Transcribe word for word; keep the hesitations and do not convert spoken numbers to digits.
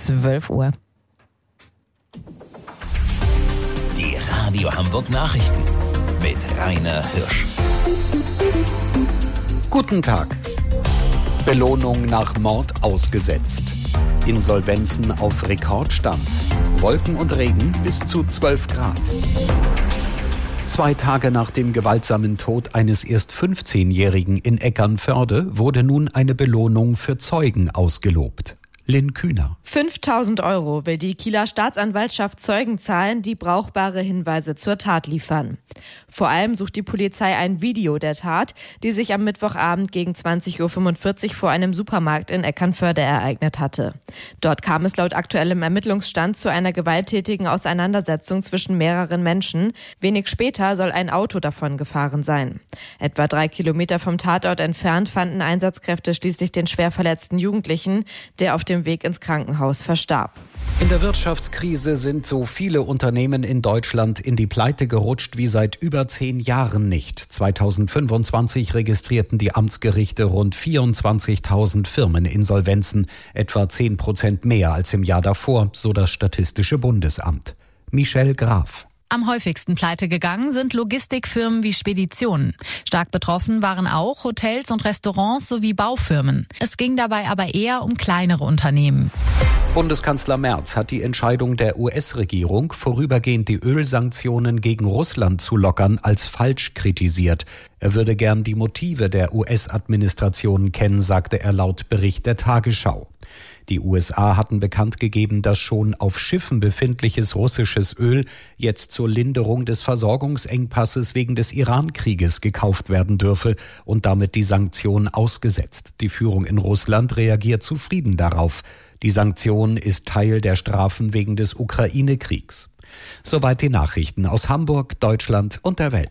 zwölf Uhr. Die Radio Hamburg Nachrichten mit Rainer Hirsch. Guten Tag. Belohnung nach Mord ausgesetzt. Insolvenzen auf Rekordstand. Wolken und Regen bis zu zwölf Grad. Zwei Tage nach dem gewaltsamen Tod eines erst fünfzehnjährigen in Eckernförde wurde nun eine Belohnung für Zeugen ausgelobt. Lynn Kühner. fünftausend Euro will die Kieler Staatsanwaltschaft Zeugen zahlen, die brauchbare Hinweise zur Tat liefern. Vor allem sucht die Polizei ein Video der Tat, die sich am Mittwochabend gegen zwanzig Uhr fünfundvierzig vor einem Supermarkt in Eckernförde ereignet hatte. Dort kam es laut aktuellem Ermittlungsstand zu einer gewalttätigen Auseinandersetzung zwischen mehreren Menschen. Wenig später soll ein Auto davon gefahren sein. Etwa drei Kilometer vom Tatort entfernt fanden Einsatzkräfte schließlich den schwer verletzten Jugendlichen, der auf dem Weg ins Krankenhaus verstarb. In der Wirtschaftskrise sind so viele Unternehmen in Deutschland in die Pleite gerutscht wie seit über zehn Jahren nicht. zweitausendfünfundzwanzig registrierten die Amtsgerichte rund vierundzwanzigtausend Firmeninsolvenzen, etwa zehn Prozent mehr als im Jahr davor, so das Statistische Bundesamt. Michelle Graf. Am häufigsten pleite gegangen sind Logistikfirmen wie Speditionen. Stark betroffen waren auch Hotels und Restaurants sowie Baufirmen. Es ging dabei aber eher um kleinere Unternehmen. Bundeskanzler Merz hat die Entscheidung der U S-Regierung, vorübergehend die Ölsanktionen gegen Russland zu lockern, als falsch kritisiert. Er würde gern die Motive der U S-Administration kennen, sagte er laut Bericht der Tagesschau. Die U S A hatten bekannt gegeben, dass schon auf Schiffen befindliches russisches Öl jetzt zur Linderung des Versorgungsengpasses wegen des Iran-Krieges gekauft werden dürfe und damit die Sanktionen ausgesetzt. Die Führung in Russland reagiert zufrieden darauf. Die Sanktion ist Teil der Strafen wegen des Ukraine-Kriegs. Soweit die Nachrichten aus Hamburg, Deutschland und der Welt.